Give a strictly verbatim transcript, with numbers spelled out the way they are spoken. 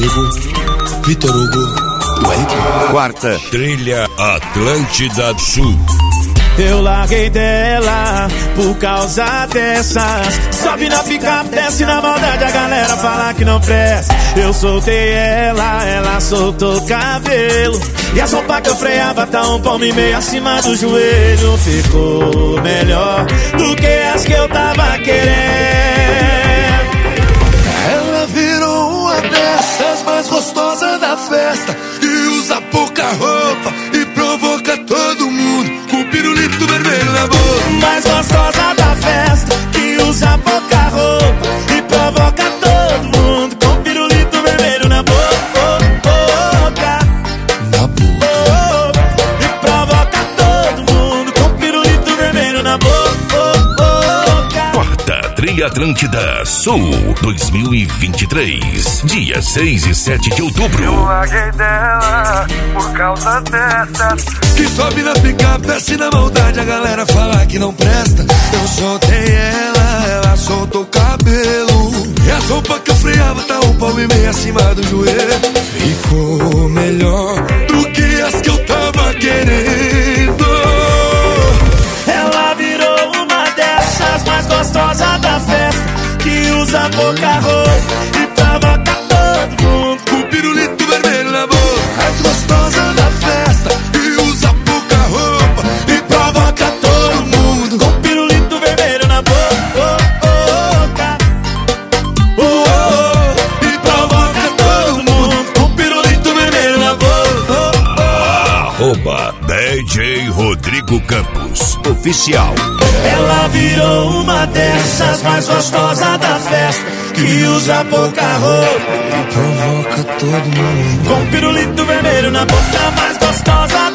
Rodrigo, Vitor Hugo, Wellington. Quarta, Trilha Atlântida Sul. Eu larguei dela por causa dessas. Sobe na picape, desce na maldade, a galera fala que não presta. Eu soltei ela, ela soltou o cabelo. E a roupa que eu freava tá um palmo e meio acima do joelho. Ficou melhor do que as que eu tava querendo. Ela virou uma dessas mais gostosas da festa, que usa pouca roupa e provoca todo mundo com o pirulito vermelho na boca. Mais gostosa da festa, que usa pouca roupa e provoca todo mundo com o pirulito vermelho na boca. Na boca. E provoca todo mundo com o pirulito vermelho na boca. Quarta, Trilha Atlântida Sul dois mil e vinte e três, dia seis e sete de outubro. Eu larguei dela por causa dessas, Que sobe na picape, desce na maldade, a galera fala que não presta. Eu soltei ela, ela soltou o cabelo. E a roupa que eu freava tá um palmo e meio acima do joelho. Ficou melhor do que as que eu tava querendo. Ela virou uma dessas mais gostosas da festa, que usa pouca roupa e provoca todo mundo Com o pirulito vermelho na boca. Mais gostosa da festa, que usa pouca roupa e provoca todo mundo. com o pirulito vermelho na boca. Oh, oh, e provoca todo mundo com o pirulito vermelho na boca. Arroba D J Rodrigo Campos Oficial. Ela virou uma dessas mais gostosas da festa, que usa pouca roupa Provoca todo mundo. com o pirulito vermelho na boca. Mais gostosa